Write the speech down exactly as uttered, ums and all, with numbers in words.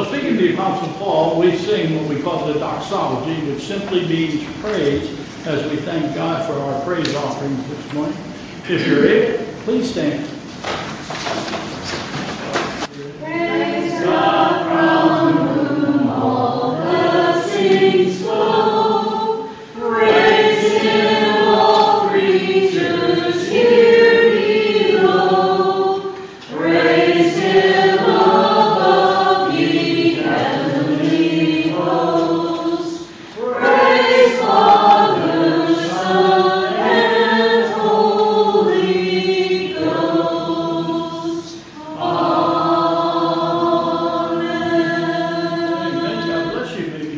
speaking of the Apostle Paul, we sing what we call the doxology, which simply means praise, as we thank God for our praise offerings this morning. If you're able, please stand.